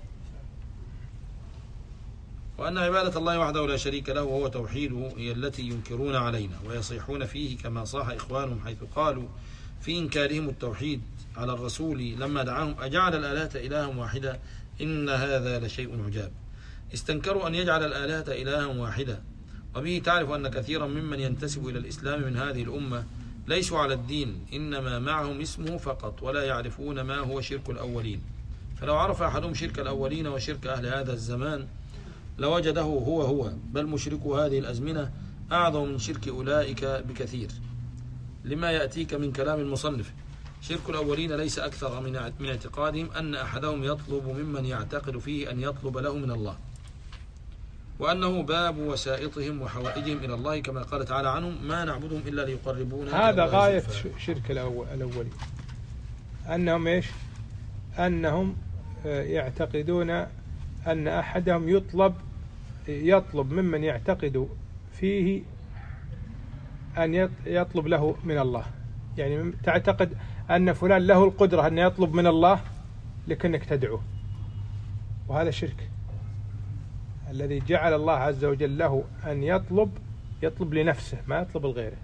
وأن عبادة الله وحده لا شريك له وهو توحيده هي التي ينكرون علينا ويصيحون فيه، كما صاح إخوانهم حيث قالوا في إنكارهم التوحيد على الرسول لما دعاهم أجعل الآلهة إلها واحدة إن هذا لشيء عجاب. استنكروا أن يجعل الآلهة إلها واحدة، وبه تعرف أن كثيرا ممن ينتسب إلى الإسلام من هذه الأمة ليسوا على الدين، إنما معهم اسمه فقط ولا يعرفون ما هو شرك الأولين. فلو عرف أحدهم شرك الأولين وشرك أهل هذا الزمان لوجده هو هو، بل مشركو هذه الأزمنة أعظم من شرك أولئك بكثير، لما يأتيك من كلام المصنف. شرك الأولين ليس أكثر من اعتقادهم أن أحدهم يطلب ممن يعتقد فيه أن يطلب له من الله، وأنه باب وسائطهم وحوائجهم إلى الله، كما قال تعالى عنهم: ما نعبدهم إلا ليقربونا. هذا غاية شرك الأولين، أنهم إيش؟ أنهم يعتقدون أن أحدهم يطلب يطلب ممن يعتقد فيه أن يطلب له من الله، يعني تعتقد أن فلان له القدرة أن يطلب من الله لكنك تدعوه، وهذا شرك. الذي جعل الله عز وجل له أن يطلب يطلب لنفسه، ما يطلب لغيره.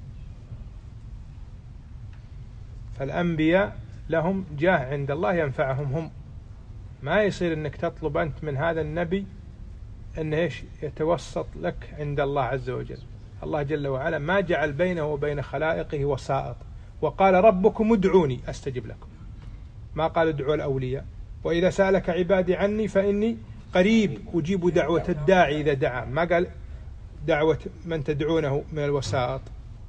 فالأنبياء لهم جاه عند الله ينفعهم هم، ما يصير أنك تطلب أنت من هذا النبي أنه إيش يتوسط لك عند الله عز وجل. الله جل وعلا ما جعل بينه وبين خلائقه وسائط، وقال: ربكم ادعوني أستجب لكم، ما قال ادعوا الأولياء. وإذا سألك عبادي عني فإني قريب أجيب دعوة الداعي إذا دعا، ما قال دعوة من تدعونه من الوسائط.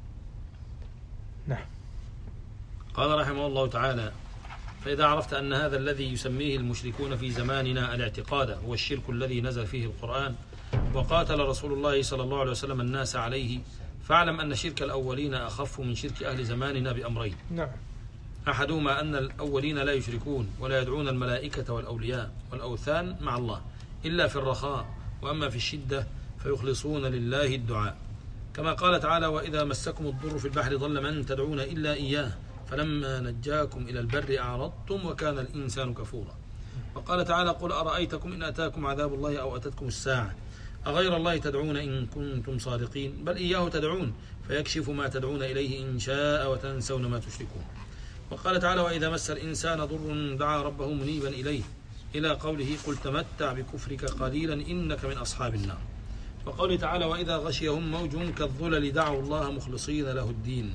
نعم. قال رحمه الله تعالى: فإذا عرفت أن هذا الذي يسميه المشركون في زماننا الاعتقاد هو الشرك الذي نزل فيه القرآن وقاتل رسول الله صلى الله عليه وسلم الناس عليه، فاعلم أن شرك الأولين أخف من شرك أهل زماننا بأمرين. نعم. أحدهما أن الأولين لا يشركون ولا يدعون الملائكة والأولياء والأوثان مع الله إلا في الرخاء، وأما في الشدة فيخلصون لله الدعاء، كما قال تعالى: وإذا مسكم الضر في البحر ضل من تدعون إلا إياه فلما نجاكم إلى البر أعرضتم وكان الإنسان كفورا. وقال تعالى: قل أرأيتكم إن أتاكم عذاب الله أو أتتكم الساعة أغير الله تدعون إن كنتم صادقين بل إياه تدعون فيكشف ما تدعون إليه إن شاء وتنسون ما تشركون. وقال تعالى: وإذا مس الإنسان ضر دعا ربه منيبا إليه إلى قوله: قل تمتع بكفرك قليلا إنك من أصحاب النار. وقوله تعالى: وإذا غشيهم موج كالظلل دعوا الله مخلصين له الدين.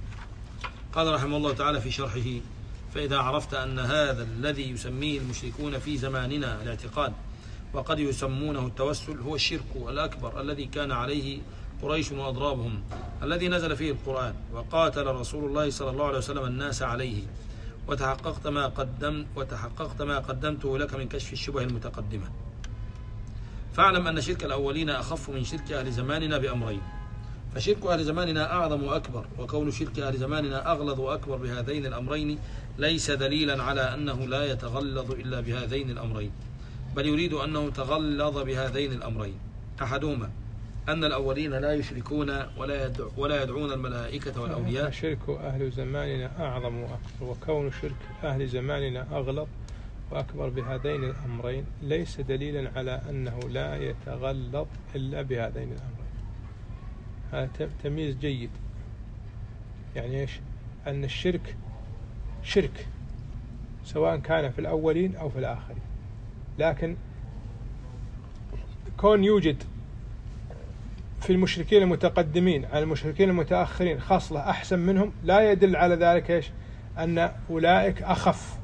قال رحمه الله تعالى في شرحه: فإذا عرفت أن هذا الذي يسميه المشركون في زماننا الاعتقاد وقد يسمونه التوسل هو الشرك الأكبر الذي كان عليه قريش وأضرابهم، الذي نزل فيه القرآن وقاتل رسول الله صلى الله عليه وسلم الناس عليه، وتحققت ما قدمت وتحققت ما قدمته لك من كشف الشبه المتقدمة، فاعلم أن شرك الأولين أخف من شرك أهل زماننا بأمرين. فشرك أهل زماننا أعظم وأكبر، وكون شرك أهل زماننا أغلظ وأكبر بهذين الأمرين ليس دليلا على أنه لا يتغلظ إلا بهذين الأمرين، بل يريد أنه تغلظ بهذين الأمرين. أحدهما أن الأولين لا يشركون ولا يدعو ولا يدعون الملائكة والأولياء. شرك أهل زماننا أعظم وأكبر، وكون شرك أهل زماننا أغلظ وأكبر بهذين الأمرين ليس دليلا على أنه لا يتغلظ إلا بهذين الأمرين. هذا تمييز جيد. يعني إيش؟ أن الشرك شرك سواء كان في الأولين أو في الآخرين، لكن كون يوجد في المشركين المتقدمين على المشركين المتأخرين خاصة أحسن منهم لا يدل على ذلك إيش؟ أن أولئك أخف،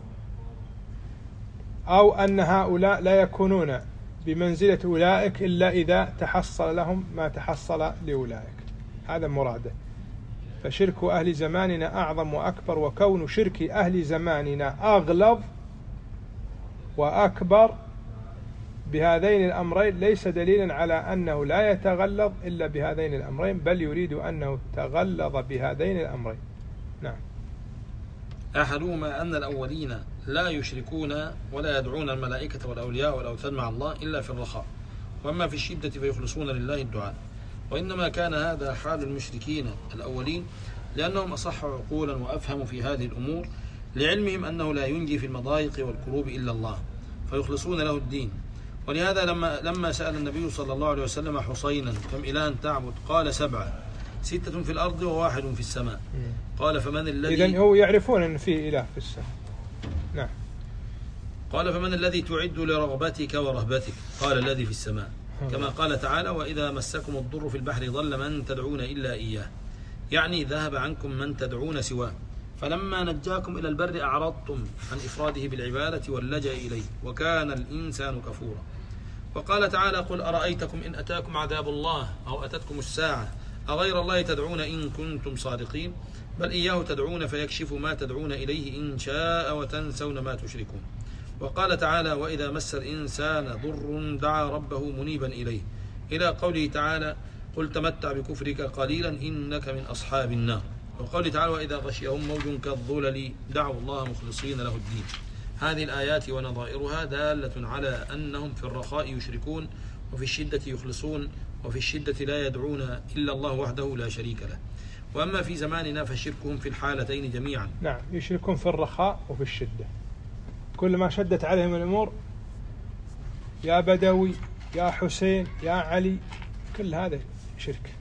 أو أن هؤلاء لا يكونون بمنزلة أولئك إلا إذا تحصل لهم ما تحصل لأولئك. هذا مراده. فشرك أهل زماننا أعظم وأكبر، وكون شرك أهل زماننا أغلظ وأكبر بهذين الأمرين ليس دليلا على أنه لا يتغلظ إلا بهذين الأمرين، بل يريد أنه تغلظ بهذين الأمرين. نعم. أحدهما أن الأولين لا يشركون ولا يدعون الملائكة والأولياء والأوثان مع الله إلا في الرخاء، وأما في الشدة فيخلصون لله الدعاء. وإنما كان هذا حال المشركين الأولين لأنهم أصح عقولا وأفهم في هذه الأمور، لعلمهم أنه لا ينجي في المضايق والكروب إلا الله، فيخلصون له الدين. ولهذا لما لما سأل النبي صلى الله عليه وسلم حسينا: كم إله تعبد؟ قال: سبعة، ستة في الأرض وواحد في السماء. قال: فمن الذي إذن هو يعرفون أن في إله في السماء. نعم. قال: فمن الذي تعد لرغبتك ورهبتك؟ قال: الذي في السماء. كما قال تعالى: وإذا مسكم الضر في البحر ضل من تدعون إلا إياه يعني ذهب عنكم من تدعون سواه، فلما نجاكم إلى البر أعرضتم عن إفراده بالعبادة واللجأ إليه، وكان الإنسان كفورا. وقال تعالى: قل أرأيتكم إن أتاكم عذاب الله أو أتتكم الساعة أغير الله تدعون إن كنتم صادقين، بل إياه تدعون فيكشف ما تدعون إليه إن شاء وتنسون ما تشركون. وقال تعالى: وإذا مس الإنسان ضر دعا ربه منيبا إليه، إلى قوله تعالى: قل تمتع بكفرك قليلا إنك من أصحاب النار. وقال تعالى: وإذا غشيهم موج كالظلل دعوا الله مخلصين له الدين. هذه الآيات ونظائرها دالة على أنهم في الرخاء يشركون، وفي الشدة يخلصون، وفي الشدة لا يدعون إلا الله وحده لا شريك له. وأما في زماننا فشركهم في الحالتين جميعا. نعم، يشركون في الرخاء وفي الشدة. كل ما شدت عليهم الأمور يا بدوي يا حسين يا علي، كل هذا شرك.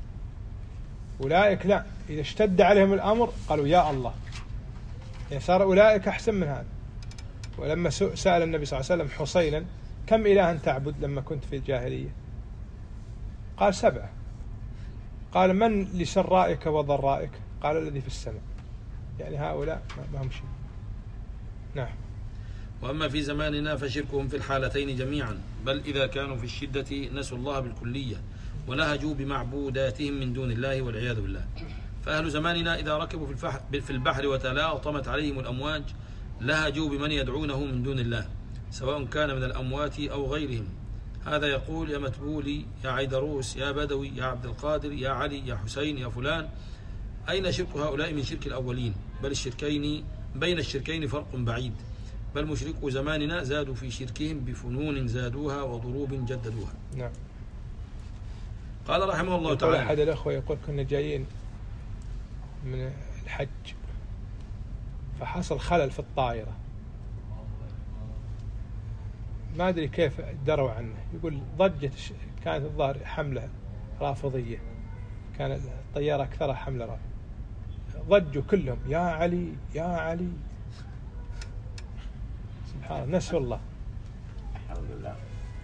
أولئك لا، إذا اشتد عليهم الأمر قالوا يا الله، يعني صار أولئك أحسن من هذا. ولما سأل النبي صلى الله عليه وسلم حسينا: كم إلها تعبد لما كنت في الجاهلية؟ قال: سبعة. قال: من لسرائك وضرائك؟ قال: الذي في السماء. يعني هؤلاء ما هم شيء. نعم. وأما في زماننا فشركهم في الحالتين جميعا، بل إذا كانوا في الشدة نسوا الله بالكلية ولهجوا بمعبوداتهم من دون الله والعياذ بالله. فأهل زماننا إذا ركبوا في البحر وتلاطمت عليهم الأمواج لهجوا بمن يدعونه من دون الله، سواء كان من الأموات أو غيرهم. هذا يقول: يا متبولي، يا عيدروس، يا بدوي، يا عبد القادر، يا علي، يا حسين، يا فلان. أين شرك هؤلاء من شرك الأولين؟ بل الشركين بين الشركين فرق بعيد، بل مشركو زماننا زادوا في شركهم بفنون زادوها وضروب جددوها. نعم. قال رحمه الله تعالى: أحد الأخوة يقول: كنا جايين من الحج فحصل خلل في الطائرة، ما أدري كيف دروا عنه. يقول ضجت، كانت الظاهر حملة رافضية، كانت الطيارة أكثرها حملة رافضية، ضجوا كلهم يا علي يا علي. سبحان الله، نسوا الله. الحمد لله.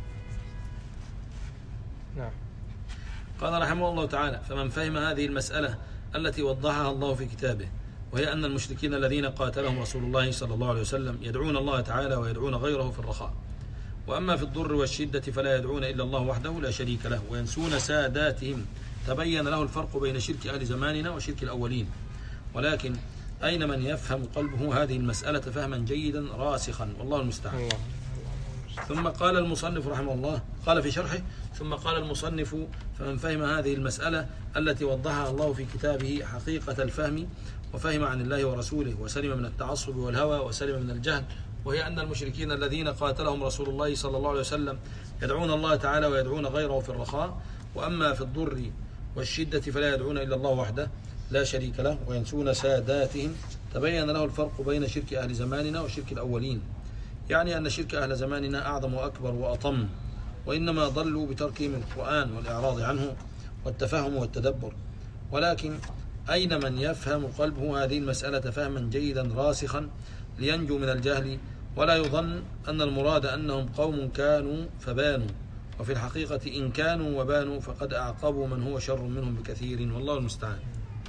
نعم. قال رحمه الله تعالى: فمن فهم هذه المسألة التي وضحها الله في كتابه، وهي أن المشركين الذين قاتلهم رسول الله صلى الله عليه وسلم يدعون الله تعالى ويدعون غيره في الرخاء، وأما في الضر والشدة فلا يدعون إلا الله وحده لا شريك له، وينسون ساداتهم، تبين له الفرق بين شرك أهل زماننا وشرك الأولين. ولكن أين من يفهم قلبه هذه المسألة فهما جيدا راسخا، والله المستعان. ثم قال المصنف رحمه الله، قال في شرحه: ثم قال المصنف: فمن فهم هذه المسألة التي وضحها الله في كتابه حقيقة الفهم، وفهم عن الله ورسوله، وسلم من التعصب والهوى، وسلم من الجهل، وهي أن المشركين الذين قاتلهم رسول الله صلى الله عليه وسلم يدعون الله تعالى ويدعون غيره في الرخاء، وأما في الضر والشدة فلا يدعون إلا الله وحده لا شريك له، وينسون ساداتهم، تبين له الفرق بين شرك أهل زماننا وشرك الأولين. يعني أن شرك أهل زماننا أعظم وأكبر وأطم، وإنما ضلوا بتركهم القرآن والإعراض عنه والتفهم والتدبر. ولكن أين من يفهم قلبه هذه المسألة فهما جيدا راسخا لينجو من الجهل، ولا يظن أن المراد أنهم قوم كانوا فبانوا، وفي الحقيقة إن كانوا وبانوا فقد أعقبوا من هو شر منهم بكثير، والله المستعان.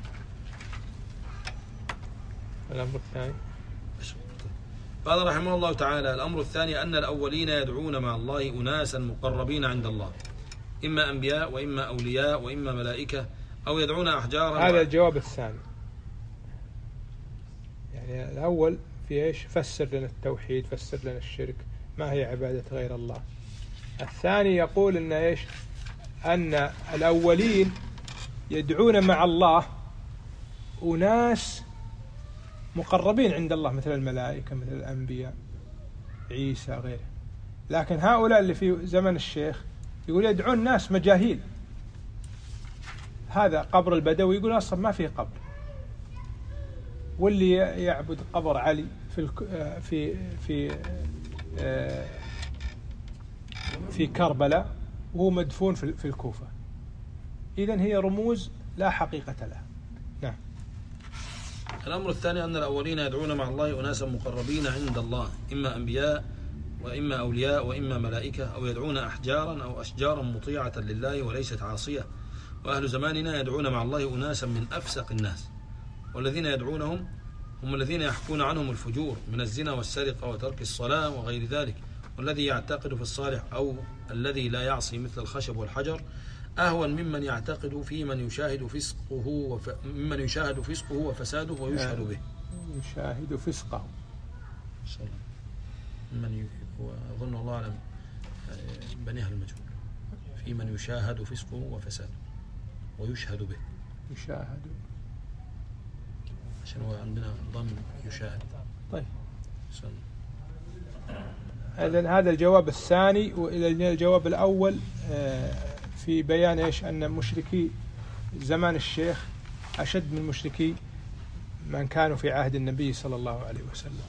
الأمر الثاني. قال رحمه الله تعالى: الأمر الثاني أن الأولين يدعون مع الله أناسا مقربين عند الله، إما أنبياء وإما أولياء وإما ملائكة، أو يدعون أحجارا. هذا الجواب الثاني. يعني الأول في إيش؟ فسر لنا التوحيد، فسر لنا الشرك، ما هي عبادة غير الله. الثاني يقول إن إيش؟ أن الأولين يدعون مع الله أناس مقربين عند الله مثل الملائكة مثل الأنبياء عيسى غيره، لكن هؤلاء اللي في زمن الشيخ يقول يدعون ناس مجاهيل. هذا قبر البدوي يقول أصلا ما فيه قبر، واللي يعبد قبر علي في في في في كربلاء وهو مدفون في الكوفة. إذن هي رموز لا حقيقة لها. نعم. الأمر الثاني أن الأولين يدعون مع الله أناسا مقربين عند الله، إما أنبياء وإما أولياء وإما ملائكة، أو يدعون أحجارا أو أشجارا مطيعة لله وليست عاصية، وأهل زماننا يدعون مع الله أناسا من أفسق الناس، والذين يدعونهم هم الذين يحكون عنهم الفجور من الزنا والسرقة وترك الصلاة وغير ذلك. والذي يعتقد في الصالح أو الذي لا يعصي مثل الخشب والحجر أهون ممن يعتقد في من يشاهد فسقه وف... ممن يشاهد فسقه وفساده ويشهد به. يشاهد فسقه. من ي... أظن الله أعلم بنيها المجهول في من يشاهد فسقه وفساده ويشهد به. يشاهد عشان هو عندنا ضم يشاهد. طيب. إذن هذا الجواب الثاني. وإلى الجواب الأول في بيان إيش أن مشركي زمان الشيخ أشد من مشركي من كانوا في عهد النبي صلى الله عليه وسلم.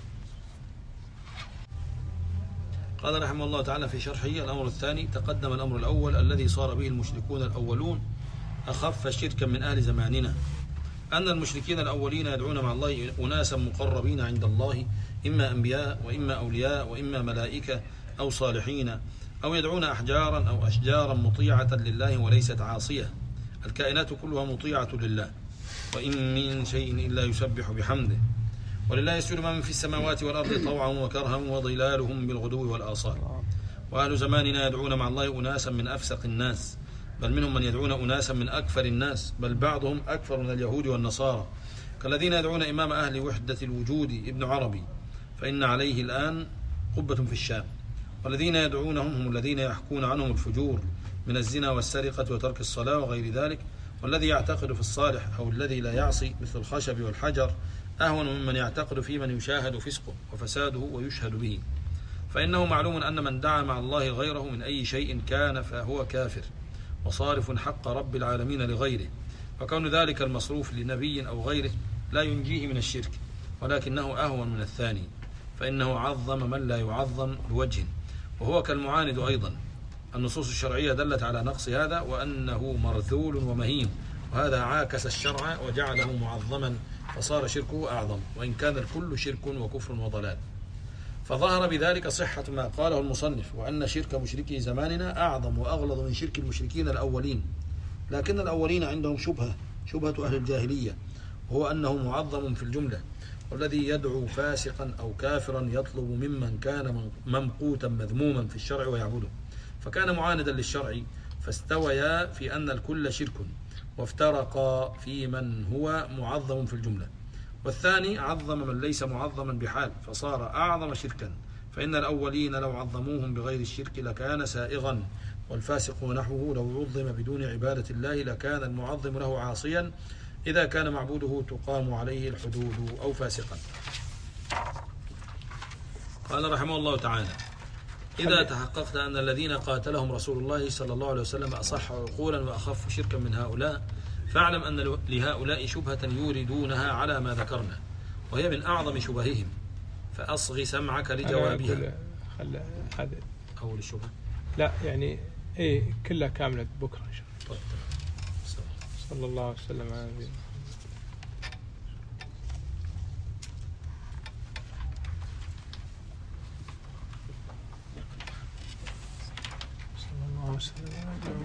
قال رحمه الله تعالى في شرحه: الأمر الثاني، تقدم الأمر الأول الذي صار به المشركون الأولون أخف شركا من أهل زماننا، أن المشركين الأولين يدعون مع الله أناسا مقربين عند الله، إما أنبياء وإما أولياء وإما ملائكة أو صالحين، أو يدعون أحجارا أو أشجارا مطيعة لله وليست عاصية. الكائنات كلها مطيعة لله، وإن من شيء إلا يسبح بحمده، ولله يسجد من في السماوات والأرض طوعا وكرها وظلالهم بالغدو والآصال. وأهل زماننا يدعون مع الله أناسا من أفسق الناس، بل منهم من يدعون أناسا من أكفر الناس، بل بعضهم أكفر من اليهود والنصارى، كالذين يدعون إمام أهل وحدة الوجود ابن عربي، فإن عليه الآن قبة في الشام. والذين يدعونهم هم الذين يحكون عنهم الفجور من الزنا والسرقة وترك الصلاة وغير ذلك. والذي يعتقد في الصالح أو الذي لا يعصي مثل الخشب والحجر أهون ممن يعتقد في من يشاهد فسقه وفساده ويشهد به، فإنه معلوم أن من دعا مع الله غيره من أي شيء كان فهو كافر وصارف حق رب العالمين لغيره، وكون ذلك المصروف لنبي أو غيره لا ينجيه من الشرك، ولكنه أهون من الثاني، فإنه عظم من لا يعظم بوجه، وهو كالمعاند أيضا. النصوص الشرعية دلت على نقص هذا وأنه مرذول ومهين، وهذا عاكس الشرع وجعله معظما فصار شركه أعظم، وإن كان الكل شرك وكفر وضلال. فظهر بذلك صحة ما قاله المصنف، وأن شرك مشركي زماننا أعظم وأغلظ من شرك المشركين الأولين، لكن الأولين عندهم شبهة شبهة أهل الجاهلية، وهو أنه معظم في الجملة، والذي يدعو فاسقا أو كافرا يطلب ممن كان ممقوتا مذموما في الشرع ويعبده، فكان معاندا للشرع، فاستويا في أن الكل شرك، وافترقا في من هو معظم في الجملة. والثاني عظم من ليس معظما بحال فصار أعظم شركا، فإن الأولين لو عظموهم بغير الشرك لكان سائغا، والفاسق ونحوه لو عظم بدون عبادة الله لكان المعظم له عاصيا إذا كان معبوده تقام عليه الحدود أو فاسقا. قال رحمه الله تعالى: إذا تحققت أن الذين قاتلهم رسول الله صلى الله عليه وسلم أصح عقولا وأخف شركا من هؤلاء، فاعلم أن لهؤلاء شبهة يوردونها على ما ذكرنا، وهي من أعظم شبههم، فأصغي سمعك لجوابها. هذا أول الشبهة لا يعني إيه كلها كاملة بكرة إن شاء الله. طيب. صلى الله عليه وسلم على نبينا. صلى الله عليه وسلم.